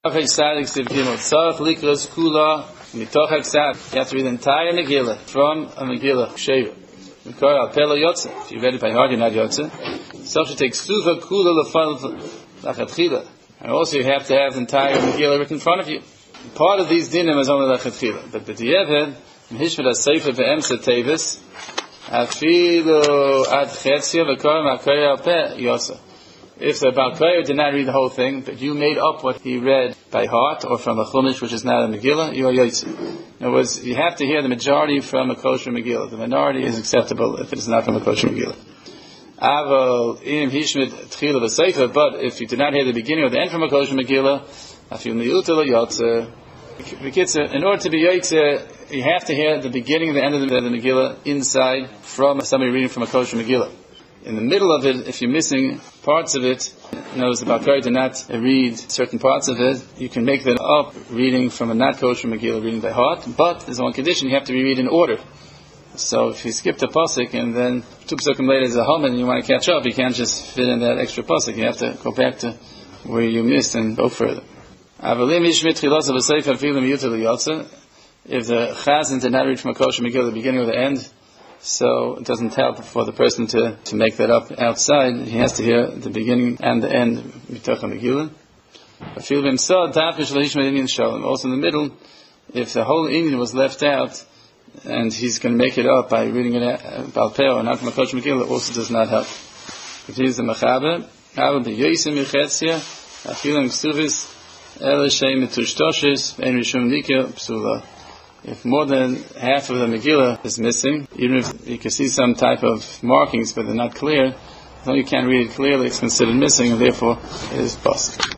You have to read the entire Megillah from a Megillah. Sheva. If you read it by heart, you're not Yotze. So should take Suva Kula Lachatchila. And also you have to have the entire Megillah written in front of you. Part of these dinim is only Lachatchila. But the Dieved, in Hishvad HaSeifer Be'emsa Tevis, Afilu Ad Chetzia V'Korim HaKoyer Al Peh Yosa. If the Baal Koyer did not read the whole thing, but you made up what he read by heart or from a Chumash, which is not a Megillah, you are Yotze. In other words, you have to hear the majority from a kosher Megillah. The minority is acceptable if it is not from a kosher Megillah. But if you did not hear the beginning or the end from a kosher Megillah, in order to be Yotze, you have to hear the beginning and the end of the Megillah inside from somebody reading from a kosher Megillah. In the middle of it, if you're missing parts of it, notice the Baal Koyer did not read certain parts of it, you can make that up reading from a not kosher Megillah, reading by heart, but there's one condition, you have to reread in order. So if you skip the pasuk and then 2 pasukim later is a hum and you want to catch up, you can't just fit in that extra pasuk, you have to go back to where you missed and go further. If the chazan did not read from a kosher Megillah, the beginning or the end, so it doesn't help for the person to make that up outside. He has to hear the beginning and the end mitoch Megillah. Also in the middle, if the whole Indian was left out, and he's going to make it up by reading it Baal Peh or not from a kosher Megillah, also does not help. If he is the mechaber, if more than half of the Megillah is missing, even if you can see some type of markings but they're not clear, as long as you can't read it clearly, it's considered missing and therefore it is possible.